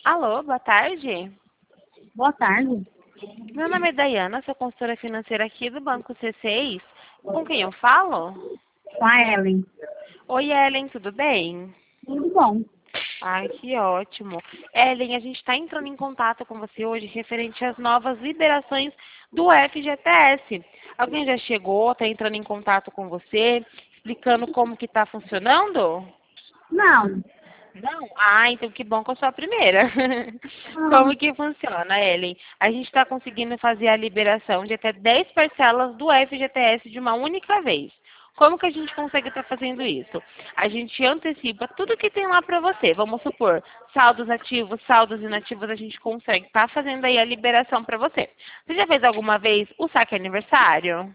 Alô, boa tarde. Boa tarde. Meu nome é Dayana, sou consultora financeira aqui do Banco C6. Com quem eu falo? Com a Ellen. Oi, Ellen, tudo bem? Tudo bom. Ai, que ótimo. Ellen, a gente está entrando em contato com você hoje referente às novas liberações do FGTS. Alguém já chegou, está entrando em contato com você, explicando como que está funcionando? Não. Não? Ah, então que bom que eu sou a primeira. Ah, Como que funciona, Ellen? A gente está conseguindo fazer a liberação de até 10 parcelas do FGTS de uma única vez. Como que a gente consegue estar fazendo isso? A gente antecipa tudo que tem lá para você. Vamos supor, saldos ativos, saldos inativos, a gente consegue estar fazendo aí a liberação para você. Você já fez alguma vez o saque aniversário?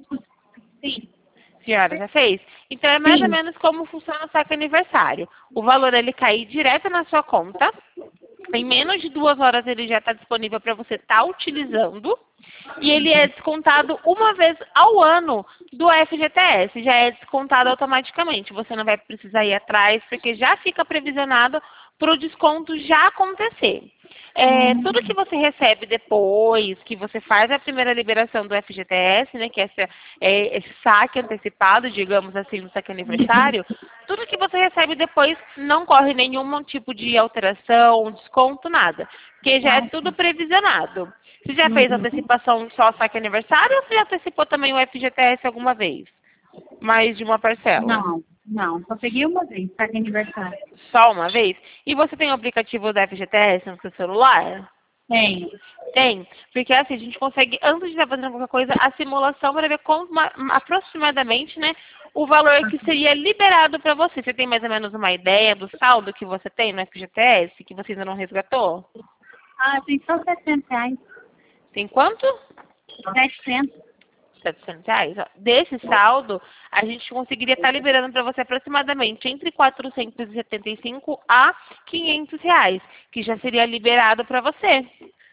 sim. Senhora, já fez? Então é mais ou Sim. menos como funciona o saque aniversário. O valor ele cair direto na sua conta. Em menos de 2 horas ele já está disponível para você estar utilizando. E ele é descontado uma vez ao ano do FGTS. Já é descontado automaticamente. Você não vai precisar ir atrás, porque já fica previsionado para o desconto já acontecer. Tudo que você recebe depois, que você faz a primeira liberação do FGTS, né, que é esse saque antecipado, digamos assim, no saque aniversário, tudo que você recebe depois não corre nenhum tipo de alteração, desconto, nada, porque já é Ah, tudo previsionado. Você já fez uhum. antecipação só saque aniversário ou você já antecipou também o FGTS alguma vez? Mais de uma parcela? Não. Não. Só peguei uma vez, tá de aniversário. Só uma vez? E você tem o aplicativo da FGTS no seu celular? Tenho. Tem, porque assim, a gente consegue, antes de estar fazendo qualquer coisa, a simulação para ver como, aproximadamente, né, o valor que seria liberado para você. Você tem mais ou menos uma ideia do saldo que você tem no FGTS, que você ainda não resgatou? Ah, tem só R$ 700. Tem quanto? 700. R$ 700. Ó. Desse saldo, a gente conseguiria estar liberando para você aproximadamente entre 475 a R$ 500, que já seria liberado para você.